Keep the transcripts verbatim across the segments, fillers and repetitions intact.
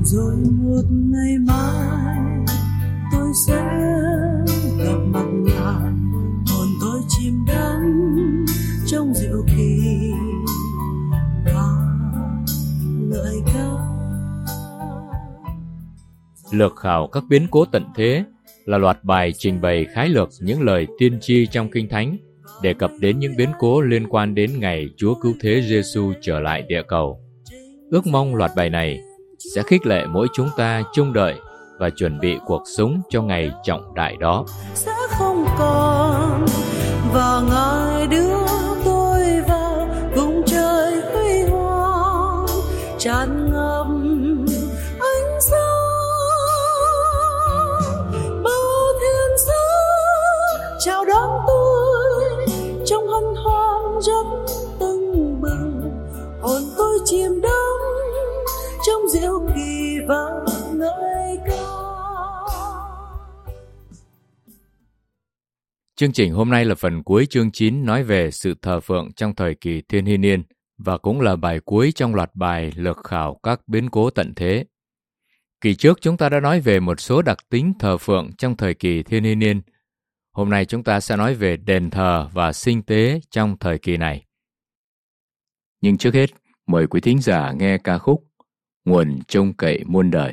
rồi một ngày mai tôi sẽ gặp mặt ngài, hồn tôi chìm đắm trong diệu kỳ và lời ca. Lược khảo các biến cố tận thế là loạt bài trình bày khái lược những lời tiên tri trong Kinh Thánh, đề cập đến những biến cố liên quan đến ngày Chúa Cứu Thế Giêsu trở lại địa cầu. Ước mong loạt bài này sẽ khích lệ mỗi chúng ta trông đợi và chuẩn bị cuộc sống cho ngày trọng đại đó. Sẽ không còn và Ngài đưa tôi vào vùng trời huy hoàng tràn ngập ánh sáng, bao thiên sứ chào đón tôi trong hân hoan rất tưng bừng, hồn tôi chìm đắm trong diệu kỳ và ngợi ca. Chương trình hôm nay là phần cuối chương chín nói về sự thờ phượng trong thời kỳ thiên hy niên và cũng là bài cuối trong loạt bài lược khảo các biến cố tận thế. Kỳ trước chúng ta đã nói về một số đặc tính thờ phượng trong thời kỳ thiên hy niên. Hôm nay chúng ta sẽ nói về đền thờ và sinh tế trong thời kỳ này. Nhưng trước hết, mời quý thính giả nghe ca khúc Nguồn trông cậy muôn đời.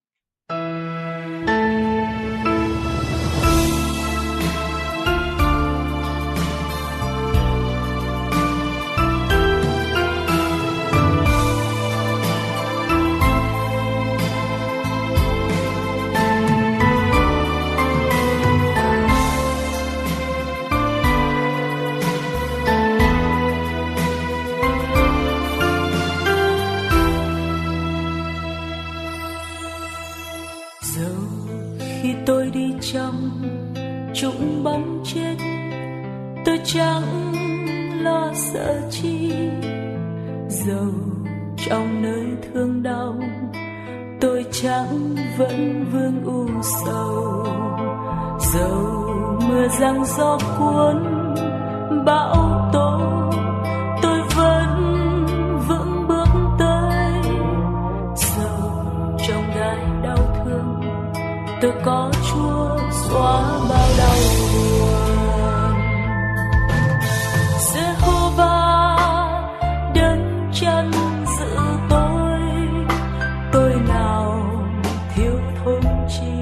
Tôi đi trong trũng bóng chết, tôi chẳng lo sợ chi. Dầu trong nơi thương đau, tôi chẳng vẫn vương u sầu. Dầu mưa giăng gió cuốn bão tố, tôi vẫn vững bước tới. Dầu trong gai đau thương, tôi có Chúa xóa bao đau buồn. Giê-hô-va đấng chân giữ tôi, tôi nào thiếu thốn chi.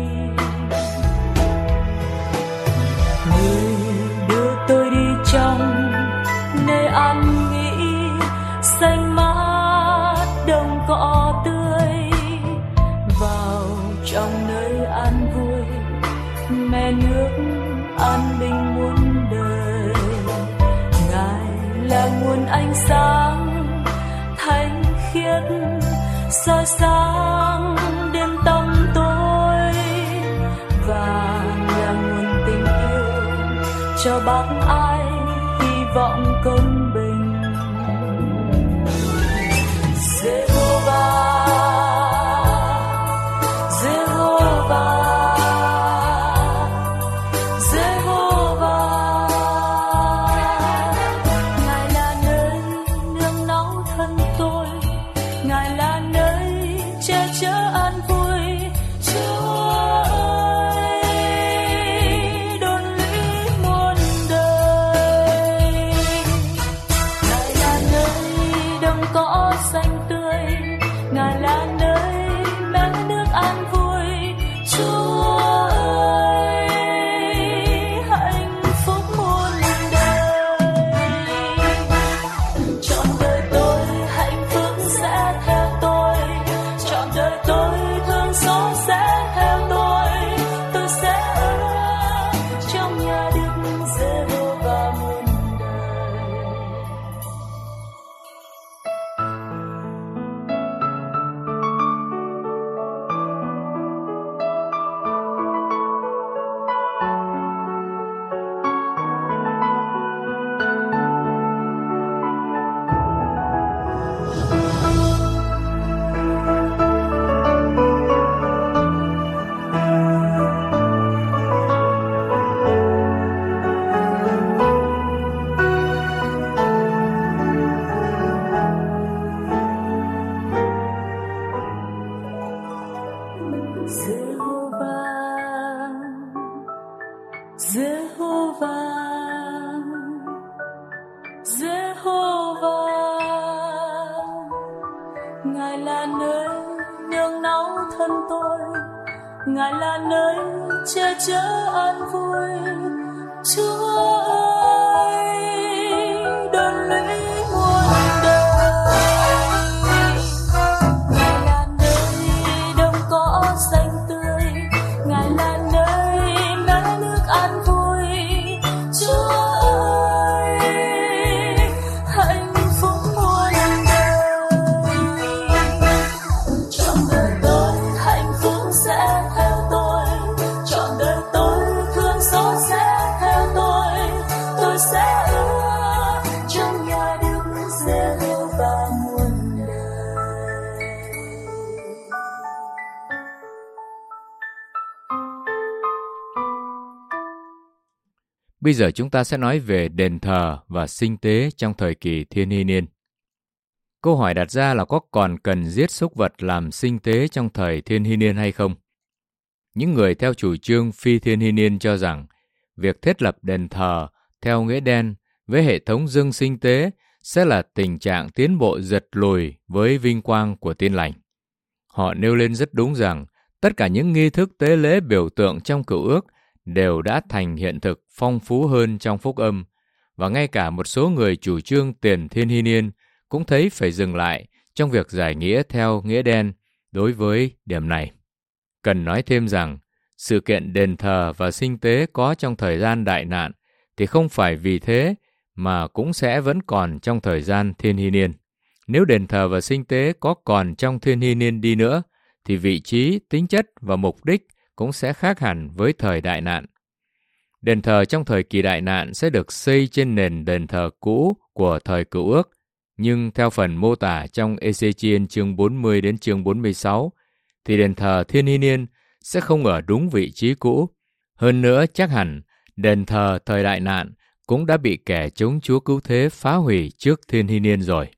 Người đưa tôi đi trong nơi an nghỉ, xanh mát đồng cỏ tươi, vào trong nơi an vui, mẹ nước an bình muôn đời. Ngài là nguồn ánh sáng thánh khiết, soi sáng đêm tăm tối, và là nguồn tình yêu cho bác ai hy vọng công bình. Giê-hô-va, là nơi nương náu thân tôi, Ngài là nơi che chở an vui. Chúa ơi, đón lũy muôn đời. Ngài là nơi đồng cỏ xanh tươi, Ngài là nơi nắng nước an vui. Chúa ơi, hạnh phúc muôn đời. Trọn đời tôi hạnh phúc sẽ theo tôi, trọn đời tôi thương xót sẽ theo tôi. Tôi sẽ ở trong nhà Đức giê-hô và muôn đời. Bây giờ chúng ta sẽ nói về đền thờ và sinh tế trong thời kỳ Thiên Hy Niên. Câu hỏi đặt ra là có còn cần giết súc vật làm sinh tế trong thời Thiên Hy Niên hay không? Những người theo chủ trương phi Thiên Hy Niên cho rằng việc thiết lập đền thờ theo nghĩa đen với hệ thống dâng sinh tế sẽ là tình trạng tiến bộ giật lùi với vinh quang của Tin Lành. Họ nêu lên rất đúng rằng tất cả những nghi thức tế lễ biểu tượng trong Cựu Ước đều đã thành hiện thực phong phú hơn trong Phúc Âm, và ngay cả một số người chủ trương tiền Thiên Hy Niên cũng thấy phải dừng lại trong việc giải nghĩa theo nghĩa đen đối với điểm này. Cần nói thêm rằng, sự kiện đền thờ và sinh tế có trong thời gian đại nạn thì không phải vì thế mà cũng sẽ vẫn còn trong thời gian Thiên Hy Niên. Nếu đền thờ và sinh tế có còn trong Thiên Hy Niên đi nữa, thì vị trí, tính chất và mục đích cũng sẽ khác hẳn với thời đại nạn. Đền thờ trong thời kỳ đại nạn sẽ được xây trên nền đền thờ cũ của thời Cựu Ước, nhưng theo phần mô tả trong Ê-xê-chi-ên chương bốn mươi đến chương bốn mươi sáu, thì đền thờ Thiên Hy Niên sẽ không ở đúng vị trí cũ. Hơn nữa, chắc hẳn đền thờ thời đại nạn cũng đã bị kẻ chống Chúa Cứu Thế phá hủy trước Thiên Hy Niên rồi.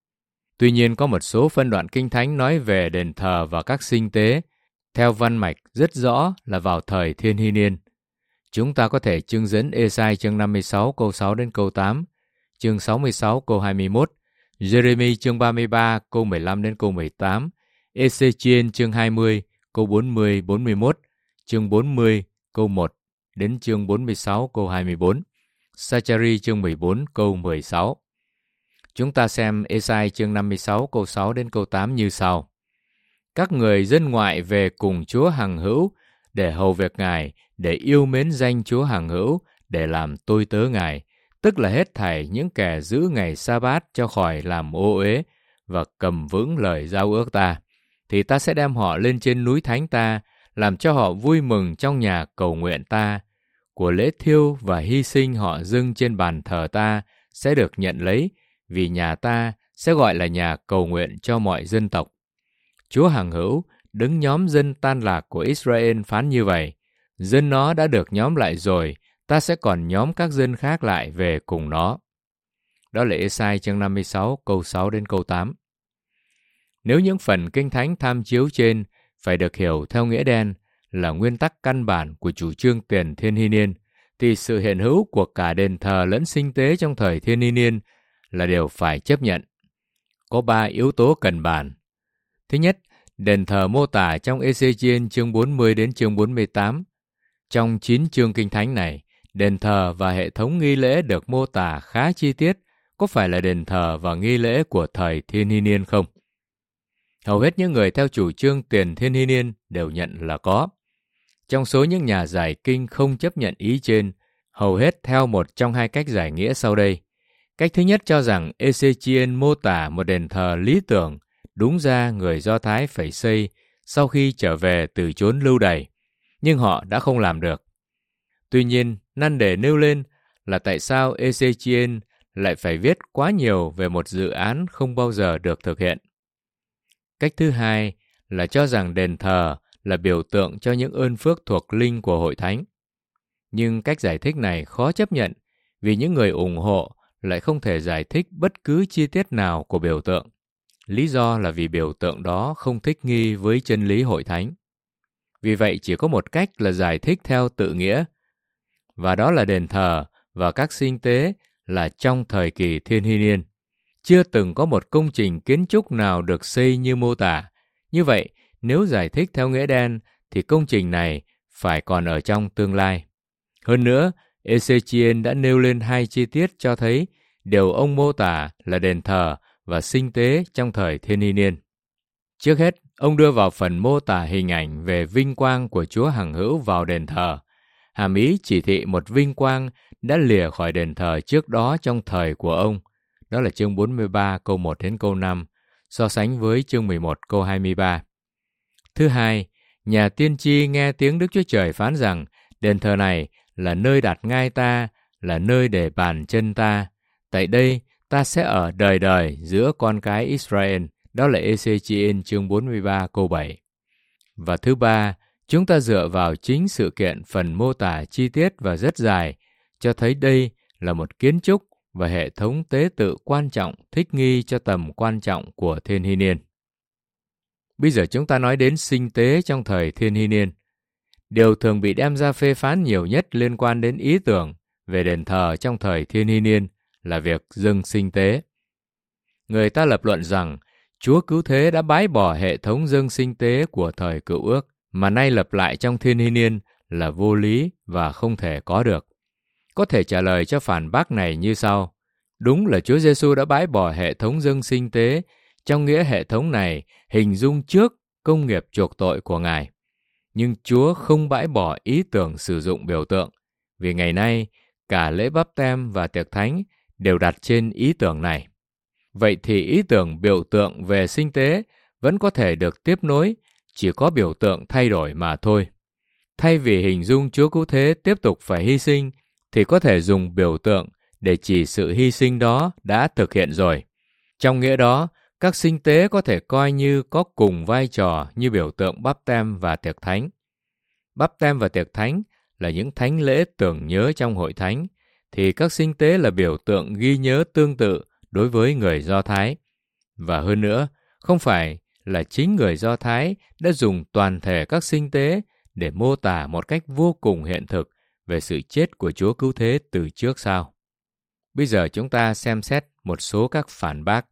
Tuy nhiên, có một số phân đoạn Kinh Thánh nói về đền thờ và các sinh tế theo văn mạch rất rõ là vào thời Thiên Hy Niên. Chúng ta có thể trưng dẫn Ê-sai chương năm mươi sáu câu sáu đến câu tám, chương sáu mươi sáu câu hai mươi mốt, Giê-rê-mi chương ba mươi ba câu mười lăm đến câu mười tám, Ê-xê-chi-ên chương hai mươi câu bốn mươi đến bốn mươi mốt, chương bốn mươi câu một đến chương bốn mươi sáu câu hai mươi bốn, Sa-cha-ri chương mười bốn câu mười sáu. Chúng ta xem Ê-sai chương năm mươi sáu câu sáu đến câu tám như sau. Các người dân ngoại về cùng Chúa hằng hữu để hầu việc Ngài, để yêu mến danh Chúa hằng hữu, để làm tôi tớ Ngài, tức là hết thảy những kẻ giữ ngày sa-bát cho khỏi làm ô uế và cầm vững lời giao ước ta, thì ta sẽ đem họ lên trên núi thánh ta, làm cho họ vui mừng trong nhà cầu nguyện ta. Của lễ thiêu và hy sinh họ dâng trên bàn thờ ta sẽ được nhận lấy, vì nhà ta sẽ gọi là nhà cầu nguyện cho mọi dân tộc. Chúa hằng hữu, đứng nhóm dân tan lạc của Israel phán như vậy: dân nó đã được nhóm lại rồi, ta sẽ còn nhóm các dân khác lại về cùng nó. Đó là Ê-sai chương năm mươi sáu câu sáu đến câu tám. Nếu những phần Kinh Thánh tham chiếu trên phải được hiểu theo nghĩa đen là nguyên tắc căn bản của chủ trương tiền Thiên Hy Niên, thì sự hiện hữu của cả đền thờ lẫn sinh tế trong thời Thiên Hy Niên là điều phải chấp nhận. Có ba yếu tố cần bàn. Thứ nhất, đền thờ mô tả trong Ê-xê-chi-ên chương bốn mươi đến chương bốn mươi tám. Trong chín chương Kinh Thánh này, đền thờ và hệ thống nghi lễ được mô tả khá chi tiết. Có phải là đền thờ và nghi lễ của thời Thiên Hy Niên không? Hầu hết những người theo chủ trương tiền Thiên Hy Niên đều nhận là có. Trong số những nhà giải kinh không chấp nhận ý trên, hầu hết theo một trong hai cách giải nghĩa sau đây. Cách thứ nhất cho rằng Ê-xê-chi-ên mô tả một đền thờ lý tưởng, đúng ra người Do Thái phải xây sau khi trở về từ chốn lưu đày, nhưng họ đã không làm được. Tuy nhiên, năn đề nêu lên là tại sao Ê-xê-chi-ên lại phải viết quá nhiều về một dự án không bao giờ được thực hiện. Cách thứ hai là cho rằng đền thờ là biểu tượng cho những ơn phước thuộc linh của hội thánh. Nhưng cách giải thích này khó chấp nhận vì những người ủng hộ lại không thể giải thích bất cứ chi tiết nào của biểu tượng. Lý do là vì biểu tượng đó không thích nghi với chân lý hội thánh. Vì vậy chỉ có một cách là giải thích theo tự nghĩa, và đó là đền thờ và các sinh tế là trong thời kỳ Thiên Hy Niên. chưa từng có một công trình kiến trúc nào được xây như mô tả. Như vậy, nếu giải thích theo nghĩa đen, thì công trình này phải còn ở trong tương lai. Hơn nữa, Ezechiel đã nêu lên hai chi tiết cho thấy điều ông mô tả là đền thờ và sinh tế trong thời Thiên Hy Niên. Trước hết, ông đưa vào phần mô tả hình ảnh về vinh quang của Chúa hằng hữu vào đền thờ. Hàm ý chỉ thị một vinh quang đã lìa khỏi đền thờ trước đó trong thời của ông. Đó là chương bốn mươi ba câu một đến câu năm, so sánh với chương mười một câu hai mươi ba. Thứ hai, nhà tiên tri nghe tiếng Đức Chúa Trời phán rằng đền thờ này là nơi đặt ngai ta, là nơi để bàn chân ta. Tại đây, ta sẽ ở đời đời giữa con cái Israel. Đó là Ê-xê-chi-ên chương bốn mươi ba câu bảy. Và thứ ba, chúng ta dựa vào chính sự kiện phần mô tả chi tiết và rất dài, cho thấy đây là một kiến trúc và hệ thống tế tự quan trọng thích nghi cho tầm quan trọng của Thiên Hy Niên. Bây giờ chúng ta nói đến sinh tế trong thời Thiên Hy Niên. Điều thường bị đem ra phê phán nhiều nhất liên quan đến ý tưởng về đền thờ trong thời Thiên Hy Niên là việc dâng sinh tế. Người ta lập luận rằng Chúa Cứu Thế đã bãi bỏ hệ thống dâng sinh tế của thời Cựu Ước, mà nay lập lại trong Thiên Hy Niên là vô lý và không thể có được. Có thể trả lời cho phản bác này như sau. Đúng là Chúa Giêsu đã bãi bỏ hệ thống dâng sinh tế, trong nghĩa hệ thống này hình dung trước công nghiệp chuộc tội của Ngài. Nhưng Chúa không bãi bỏ ý tưởng sử dụng biểu tượng, vì ngày nay cả lễ báp têm và tiệc thánh đều đặt trên ý tưởng này. Vậy thì ý tưởng biểu tượng về sinh tế vẫn có thể được tiếp nối, chỉ có biểu tượng thay đổi mà thôi. Thay vì hình dung Chúa Cứu Thế tiếp tục phải hy sinh, thì có thể dùng biểu tượng để chỉ sự hy sinh đó đã thực hiện rồi. Trong nghĩa đó, các sinh tế có thể coi như có cùng vai trò như biểu tượng báp têm và tiệc thánh. Báp têm và tiệc thánh là những thánh lễ tưởng nhớ trong hội thánh, thì các sinh tế là biểu tượng ghi nhớ tương tự đối với người Do Thái. Và hơn nữa, không phải là chính người Do Thái đã dùng toàn thể các sinh tế để mô tả một cách vô cùng hiện thực về sự chết của Chúa Cứu Thế từ trước sao? Bây giờ chúng ta xem xét một số các phản bác.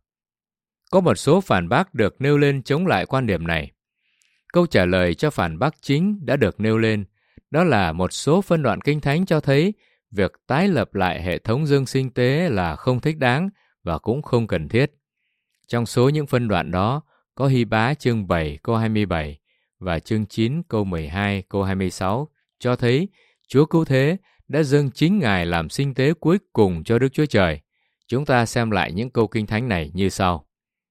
Có một số phản bác được nêu lên chống lại quan điểm này. Câu trả lời cho phản bác chính đã được nêu lên, đó là một số phân đoạn Kinh Thánh cho thấy việc tái lập lại hệ thống dâng sinh tế là không thích đáng và cũng không cần thiết. Trong số những phân đoạn đó, có Hy-bá chương bảy câu hai mươi bảy và chương chín câu mười hai câu hai mươi sáu cho thấy Chúa Cứu Thế đã dâng chính Ngài làm sinh tế cuối cùng cho Đức Chúa Trời. Chúng ta xem lại những câu Kinh Thánh này như sau.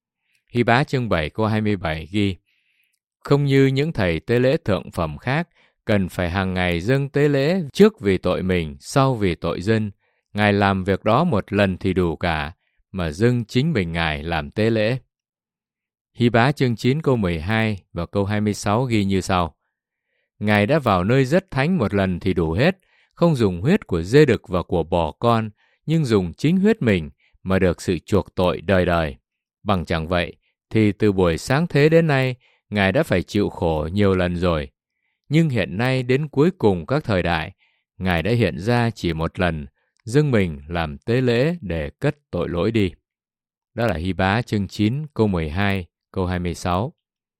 Hy-bá chương bảy câu hai mươi bảy ghi: Không như những thầy tế lễ thượng phẩm khác, cần phải hàng ngày dâng tế lễ trước vì tội mình, sau vì tội dân. Ngài làm việc đó một lần thì đủ cả, mà dâng chính mình Ngài làm tế lễ. Hy-bá chương chín câu mười hai và câu hai mươi sáu ghi như sau. Ngài đã vào nơi rất thánh một lần thì đủ hết, không dùng huyết của dê đực và của bò con, nhưng dùng chính huyết mình mà được sự chuộc tội đời đời. Bằng chẳng vậy, thì từ buổi sáng thế đến nay, Ngài đã phải chịu khổ nhiều lần rồi. Nhưng hiện nay đến cuối cùng các thời đại, Ngài đã hiện ra chỉ một lần, dâng mình làm tế lễ để cất tội lỗi đi. Đó là Hy-bá chương chín câu mười hai, câu hai mươi sáu.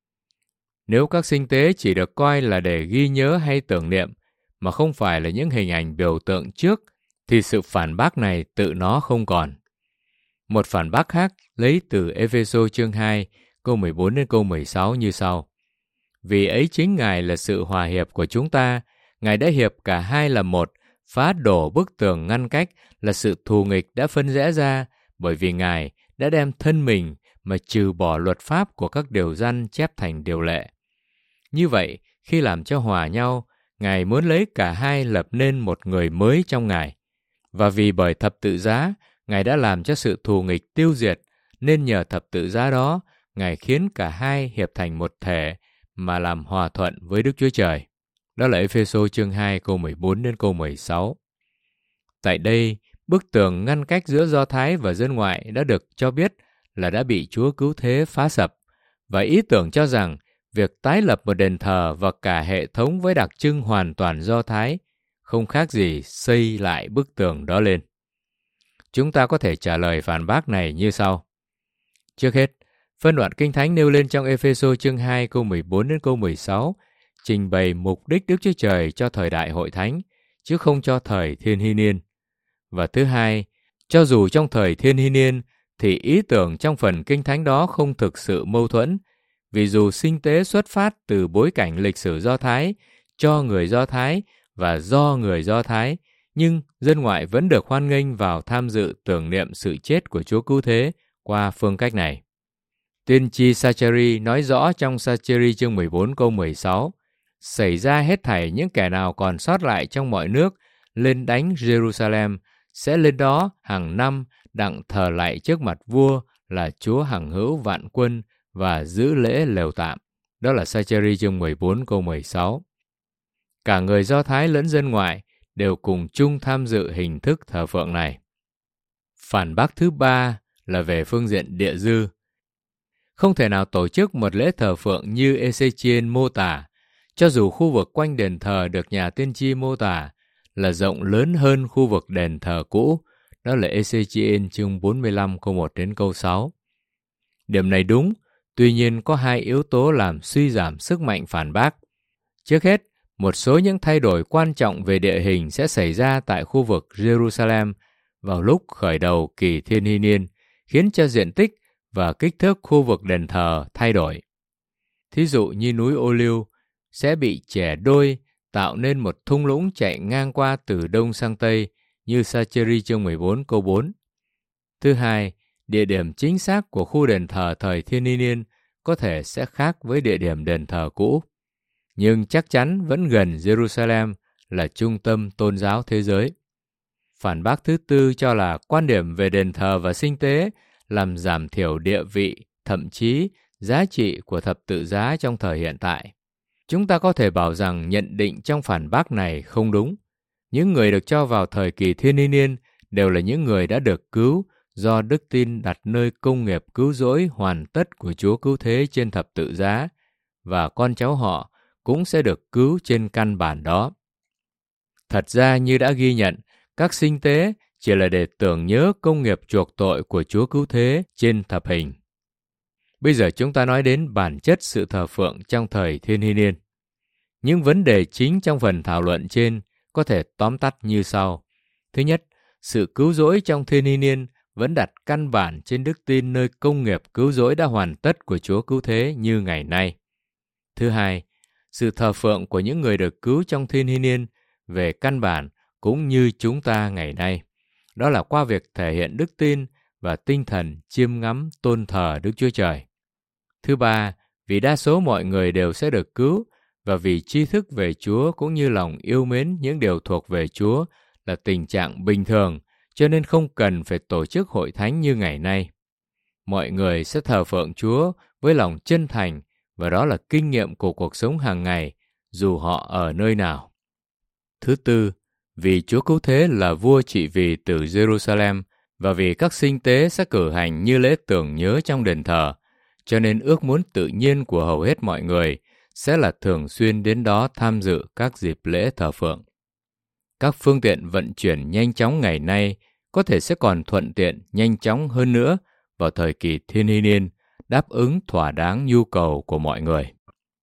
Nếu các sinh tế chỉ được coi là để ghi nhớ hay tưởng niệm, mà không phải là những hình ảnh biểu tượng trước, thì sự phản bác này tự nó không còn. Một phản bác khác lấy từ Ê-phê-sô chương hai, câu mười bốn đến câu mười sáu như sau. Vì ấy chính Ngài là sự hòa hiệp của chúng ta, Ngài đã hiệp cả hai làm một, phá đổ bức tường ngăn cách là sự thù nghịch đã phân rẽ ra, bởi vì Ngài đã đem thân mình mà trừ bỏ luật pháp của các điều răn chép thành điều lệ. Như vậy, khi làm cho hòa nhau, Ngài muốn lấy cả hai lập nên một người mới trong Ngài. Và vì bởi thập tự giá, Ngài đã làm cho sự thù nghịch tiêu diệt, nên nhờ thập tự giá đó, Ngài khiến cả hai hiệp thành một thể mà làm hòa thuận với Đức Chúa Trời. Đó là Ê-phê-sô chương hai câu mười bốn đến câu mười sáu. Tại đây, bức tường ngăn cách giữa Do Thái và dân ngoại đã được cho biết là đã bị Chúa Cứu Thế phá sập, và ý tưởng cho rằng việc tái lập một đền thờ và cả hệ thống với đặc trưng hoàn toàn Do Thái không khác gì xây lại bức tường đó lên. Chúng ta có thể trả lời phản bác này như sau. Trước hết, phân đoạn Kinh Thánh nêu lên trong Ê-phê-sô chương hai câu mười bốn đến câu mười sáu trình bày mục đích Đức Chúa Trời cho thời đại hội thánh, chứ không cho thời thiên hy niên. Và thứ hai, cho dù trong thời thiên hy niên, thì ý tưởng trong phần Kinh Thánh đó không thực sự mâu thuẫn, vì dù sinh tế xuất phát từ bối cảnh lịch sử Do Thái, cho người Do Thái và do người Do Thái, nhưng dân ngoại vẫn được hoan nghênh vào tham dự tưởng niệm sự chết của Chúa Cứu Thế qua phương cách này. Tiên tri Sa-cha-ri nói rõ trong Sa-cha-ri chương mười bốn câu mười sáu, xảy ra hết thảy những kẻ nào còn sót lại trong mọi nước lên đánh Jerusalem sẽ lên đó hàng năm đặng thờ lạy trước mặt vua là Chúa hằng hữu vạn quân và giữ lễ lều tạm. Đó là Sa-cha-ri chương mười bốn câu mười sáu. Cả người Do Thái lẫn dân ngoại đều cùng chung tham dự hình thức thờ phượng này. Phản bác thứ ba là về phương diện địa dư. Không thể nào tổ chức một lễ thờ phượng như Ê-xê-chi-ên mô tả, cho dù khu vực quanh đền thờ được nhà tiên tri mô tả là rộng lớn hơn khu vực đền thờ cũ. Đó là Ê-xê-chi-ên chương bốn mươi lăm câu một đến câu sáu. Điểm này đúng, tuy nhiên có hai yếu tố làm suy giảm sức mạnh phản bác. Trước hết, một số những thay đổi quan trọng về địa hình sẽ xảy ra tại khu vực Jerusalem vào lúc khởi đầu kỳ thiên hy niên, khiến cho diện tích và kích thước khu vực đền thờ thay đổi. Thí dụ như núi Ô Liu sẽ bị chẻ đôi, tạo nên một thung lũng chạy ngang qua từ đông sang tây như Sa-cha-ri chương mười bốn câu bốn. Thứ hai, địa điểm chính xác của khu đền thờ thời thiên hy niên có thể sẽ khác với địa điểm đền thờ cũ, nhưng chắc chắn vẫn gần Jerusalem là trung tâm tôn giáo thế giới. Phản bác thứ tư cho là quan điểm về đền thờ và sinh tế làm giảm thiểu địa vị, thậm chí giá trị của thập tự giá trong thời hiện tại. Chúng ta có thể bảo rằng nhận định trong phản bác này không đúng. Những người được cho vào thời kỳ thiên hy niên đều là những người đã được cứu do đức tin đặt nơi công nghiệp cứu rỗi hoàn tất của Chúa Cứu Thế trên thập tự giá, và con cháu họ cũng sẽ được cứu trên căn bản đó. Thật ra như đã ghi nhận, các sinh tế chỉ là để tưởng nhớ công nghiệp chuộc tội của Chúa Cứu Thế trên thập hình. Bây giờ chúng ta nói đến bản chất sự thờ phượng trong thời thiên hy niên. Những vấn đề chính trong phần thảo luận trên có thể tóm tắt như sau. Thứ nhất, sự cứu rỗi trong thiên hy niên vẫn đặt căn bản trên đức tin nơi công nghiệp cứu rỗi đã hoàn tất của Chúa Cứu Thế như ngày nay. Thứ hai, sự thờ phượng của những người được cứu trong thiên hy niên về căn bản cũng như chúng ta ngày nay. Đó là qua việc thể hiện đức tin và tinh thần chiêm ngắm tôn thờ Đức Chúa Trời. Thứ ba, vì đa số mọi người đều sẽ được cứu, và vì tri thức về Chúa cũng như lòng yêu mến những điều thuộc về Chúa là tình trạng bình thường, cho nên không cần phải tổ chức hội thánh như ngày nay. Mọi người sẽ thờ phượng Chúa với lòng chân thành, và đó là kinh nghiệm của cuộc sống hàng ngày, dù họ ở nơi nào. Thứ tư, vì Chúa Cứu Thế là vua trị vì từ Jerusalem, và vì các sinh tế sẽ cử hành như lễ tưởng nhớ trong đền thờ, cho nên ước muốn tự nhiên của hầu hết mọi người sẽ là thường xuyên đến đó tham dự các dịp lễ thờ phượng. Các phương tiện vận chuyển nhanh chóng ngày nay có thể sẽ còn thuận tiện nhanh chóng hơn nữa vào thời kỳ thiên hy niên, đáp ứng thỏa đáng nhu cầu của mọi người.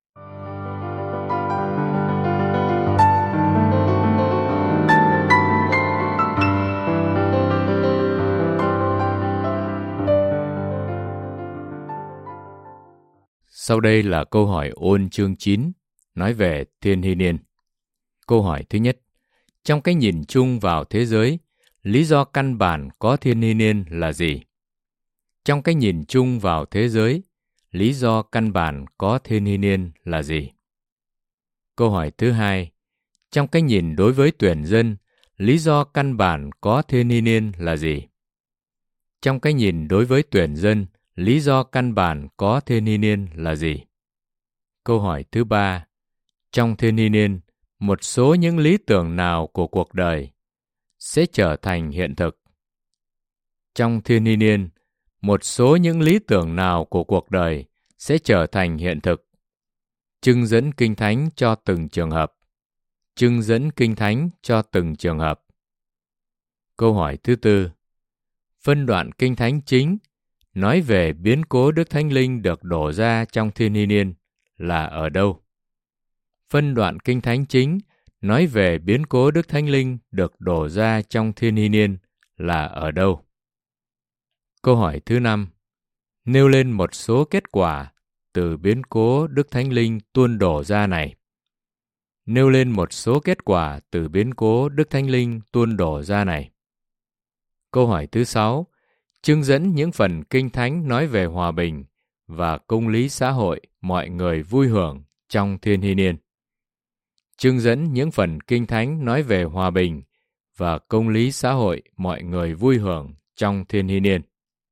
Sau đây là câu hỏi ôn chương chín, nói về thiên hy niên. Câu hỏi thứ nhất, trong cái nhìn chung vào thế giới, lý do căn bản có thiên hy niên là gì? Trong cái nhìn chung vào thế giới, lý do căn bản có thiên hy niên là gì? Câu hỏi thứ hai, trong cái nhìn đối với tuyển dân, lý do căn bản có thiên hy niên là gì? Trong cái nhìn đối với tuyển dân, lý do căn bản có thiên hy niên là gì? Câu hỏi thứ ba, trong thiên hy niên, một số những lý tưởng nào của cuộc đời sẽ trở thành hiện thực? Trong thiên hy niên, một số những lý tưởng nào của cuộc đời sẽ trở thành hiện thực? Trưng dẫn Kinh Thánh cho từng trường hợp. Trưng dẫn Kinh Thánh cho từng trường hợp. Câu hỏi thứ tư, phân đoạn Kinh Thánh chính nói về biến cố Đức Thánh Linh được đổ ra trong Thiên Hy Niên là ở đâu? Phân đoạn Kinh Thánh chính nói về biến cố Đức Thánh Linh được đổ ra trong Thiên Hy Niên là ở đâu? Câu hỏi thứ năm. Nêu lên một số kết quả từ biến cố Đức Thánh Linh tuôn đổ ra này. Nêu lên một số kết quả từ biến cố Đức Thánh Linh tuôn đổ ra này. Câu hỏi thứ sáu. Trưng dẫn những phần Kinh Thánh nói về hòa bình và công lý xã hội mọi người vui hưởng trong Thiên Hy Niên. Trưng dẫn những phần Kinh Thánh nói về hòa bình và công lý xã hội mọi người vui hưởng trong Thiên Hy Niên.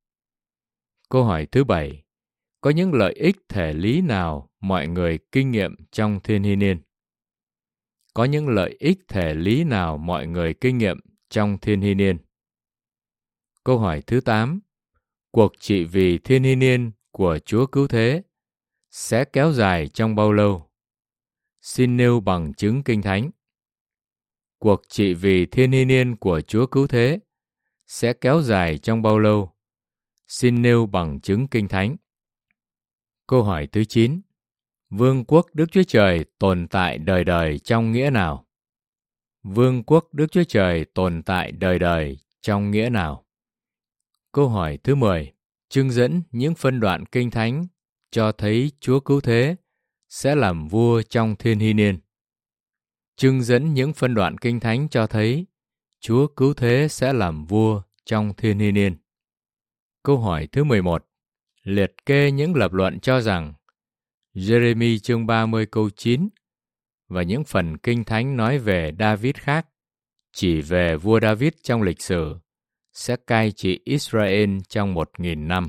Câu hỏi thứ bảy. Có những lợi ích thể lý nào mọi người kinh nghiệm trong Thiên Hy Niên? Có những lợi ích thể lý nào mọi người kinh nghiệm trong Thiên Hy Niên? Câu hỏi thứ tám. Cuộc trị vì Thiên Hy Niên của Chúa Cứu Thế sẽ kéo dài trong bao lâu? Xin nêu bằng chứng Kinh Thánh. Cuộc trị vì Thiên Hy Niên của Chúa Cứu Thế sẽ kéo dài trong bao lâu? Xin nêu bằng chứng Kinh Thánh. Câu hỏi thứ chín. Vương quốc Đức Chúa Trời tồn tại đời đời trong nghĩa nào? Vương quốc Đức Chúa Trời tồn tại đời đời trong nghĩa nào? Câu hỏi thứ mười. Trưng dẫn những phân đoạn Kinh Thánh cho thấy Chúa Cứu Thế sẽ làm vua trong Thiên Hy Niên. Trưng dẫn những phân đoạn Kinh Thánh cho thấy Chúa Cứu Thế sẽ làm vua trong Thiên Hy Niên. Câu hỏi thứ mười một. Liệt kê những lập luận cho rằng Giê-rê-mi chương ba mươi câu chín và những phần Kinh Thánh nói về David khác, chỉ về vua David trong lịch sử, sẽ cai trị Israel trong một nghìn năm.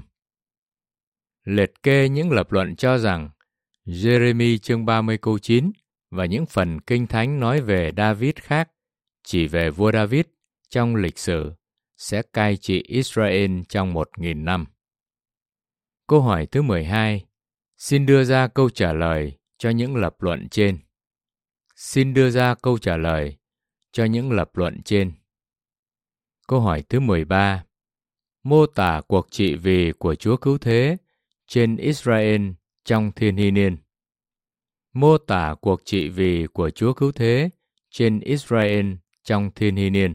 Liệt kê những lập luận cho rằng Giê-rê-mi chương ba mươi câu chín và những phần Kinh Thánh nói về David khác, chỉ về vua David trong lịch sử, sẽ cai trị Israel trong một nghìn năm. Câu hỏi thứ mười hai. Xin đưa ra câu trả lời cho những lập luận trên. Xin đưa ra câu trả lời cho những lập luận trên. Câu hỏi thứ mười ba. Mô tả cuộc trị vì của Chúa Cứu Thế trên Israel trong Thiên Hy Niên. Mô tả cuộc trị vì của Chúa Cứu Thế trên Israel trong Thiên Hy Niên.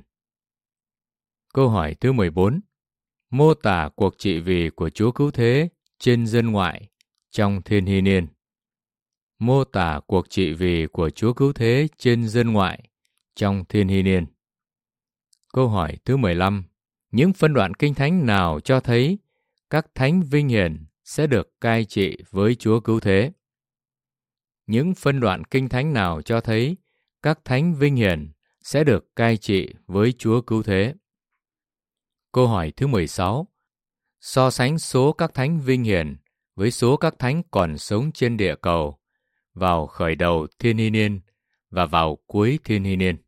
Câu hỏi thứ mười bốn. Mô tả cuộc trị vì của Chúa Cứu Thế trên dân ngoại trong Thiên Hy Niên. Mô tả cuộc trị vì của Chúa Cứu Thế trên dân ngoại trong Thiên Hy Niên. Câu hỏi thứ mười lăm. Những phân đoạn Kinh Thánh nào cho thấy các thánh vinh hiển sẽ được cai trị với Chúa Cứu Thế? Những phân đoạn Kinh Thánh nào cho thấy các thánh vinh hiển sẽ được cai trị với Chúa Cứu Thế? Câu hỏi thứ mười sáu. So sánh số các thánh vinh hiển với số các thánh còn sống trên địa cầu vào khởi đầu Thiên Hy Niên và vào cuối Thiên Hy Niên.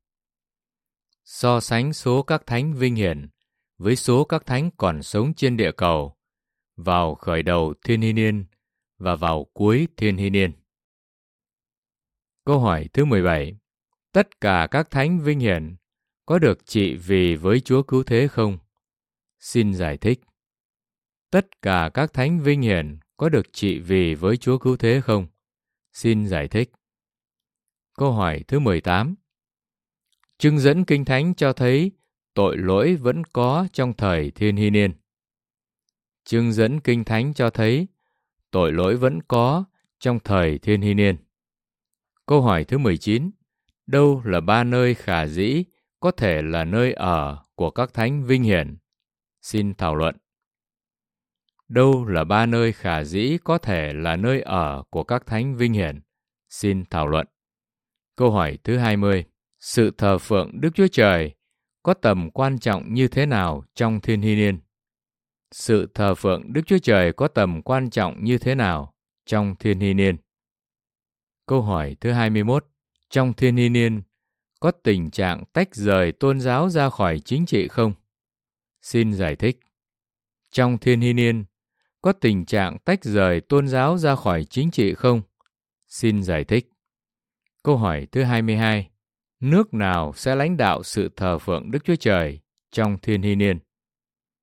So sánh số các thánh vinh hiển với số các thánh còn sống trên địa cầu vào khởi đầu Thiên Hy Niên và vào cuối Thiên Hy Niên. Câu hỏi thứ mười bảy. Tất cả các thánh vinh hiển có được trị vì với Chúa Cứu Thế không? Xin giải thích. Tất cả các thánh vinh hiển có được trị vì với Chúa Cứu Thế không? Xin giải thích. Câu hỏi thứ mười tám. Trưng dẫn Kinh Thánh cho thấy tội lỗi vẫn có trong thời Thiên Hy Niên. Trưng dẫn Kinh Thánh cho thấy tội lỗi vẫn có trong thời Thiên Hy Niên. Câu hỏi thứ mười chín. Đâu là ba nơi khả dĩ có thể là nơi ở của các thánh vinh hiển? Xin thảo luận. Đâu là ba nơi khả dĩ có thể là nơi ở của các thánh vinh hiển? Xin thảo luận. Câu hỏi thứ hai mươi. Sự thờ phượng Đức Chúa Trời có tầm quan trọng như thế nào trong Thiên Hy Niên? Sự thờ phượng Đức Chúa Trời có tầm quan trọng như thế nào trong Thiên Hy Niên? Câu hỏi thứ hai mươi mốt. Trong Thiên Hy Niên có tình trạng tách rời tôn giáo ra khỏi chính trị không? Xin giải thích. Trong Thiên Hy Niên có tình trạng tách rời tôn giáo ra khỏi chính trị không? Xin giải thích. Câu hỏi thứ hai mươi hai. Nước nào sẽ lãnh đạo sự thờ phượng Đức Chúa Trời trong Thiên Hy Niên?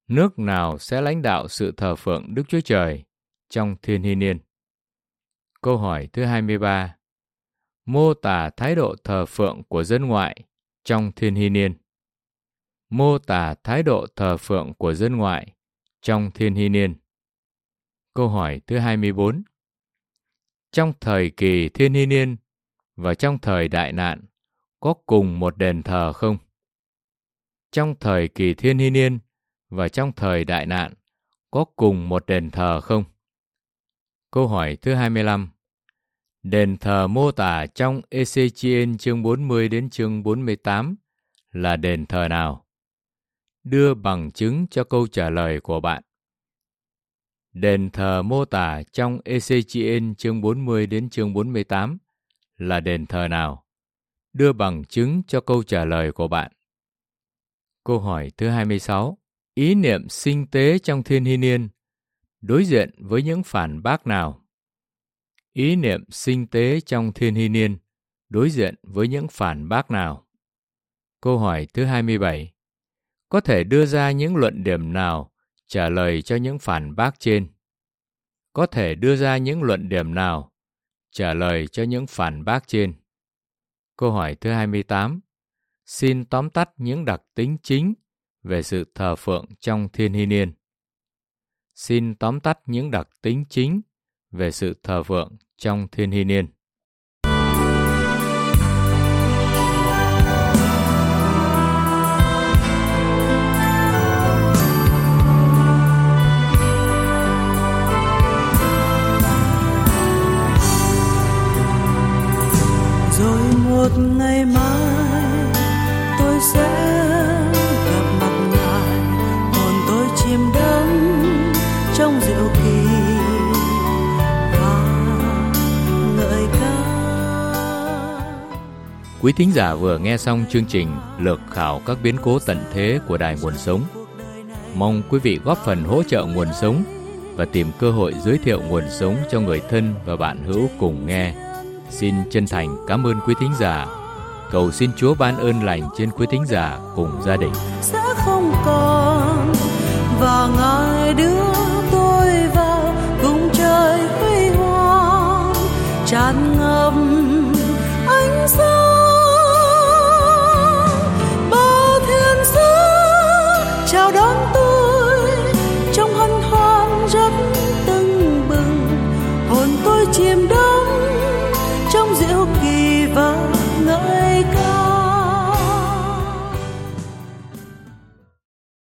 Nước nào sẽ lãnh đạo sự thờ phượng Đức Chúa Trời trong thiên hy niên? Câu hỏi thứ hai mươi ba. Mô tả thái độ thờ phượng của dân ngoại trong thiên hy niên. Mô tả thái độ thờ phượng của dân ngoại trong thiên hy niên. Câu hỏi thứ hai mươi bốn. Trong thời kỳ thiên hy niên và trong thời đại nạn có cùng một đền thờ không? Trong thời kỳ thiên hy niên và trong thời đại nạn có cùng một đền thờ không? Câu hỏi thứ hai mươi lăm. Đền thờ mô tả trong Ê-xê-chi-ên chương bốn mươi đến chương bốn mươi tám là đền thờ nào? Đưa bằng chứng cho câu trả lời của bạn. Đền thờ mô tả trong Ê-xê-chi-ên chương bốn mươi đến chương bốn mươi tám là đền thờ nào? Đưa bằng chứng cho câu trả lời của bạn. Câu hỏi thứ hai mươi sáu. Ý niệm sinh tế trong thiên hy niên đối diện với những phản bác nào? Ý niệm sinh tế trong thiên hy niên đối diện với những phản bác nào? Câu hỏi thứ hai mươi bảy. Có thể đưa ra những luận điểm nào trả lời cho những phản bác trên? Có thể đưa ra những luận điểm nào trả lời cho những phản bác trên? Câu hỏi thứ hai mươi tám. Xin tóm tắt những đặc tính chính về sự thờ phượng trong thiên hy niên. Xin tóm tắt những đặc tính chính về sự thờ phượng trong thiên hy niên. Rồi một ngày mai tôi sẽ gặp mặt Ngài, hồn tôi chìm đắm trong diệu kỳ và ngợi ca. Quý thính giả vừa nghe xong chương trình lược khảo các biến cố tận thế của Đài Nguồn Sống. Mong quý vị góp phần hỗ trợ Nguồn Sống và tìm cơ hội giới thiệu Nguồn Sống cho người thân và bạn hữu cùng nghe. Xin chân thành cảm ơn quý thính giả. Cầu xin Chúa ban ơn lành trên quý thính giả cùng gia đình. Sẽ không còn và Ngài đưa tôi vào cùng trời huy hoàng tràn ngập ánh sáng.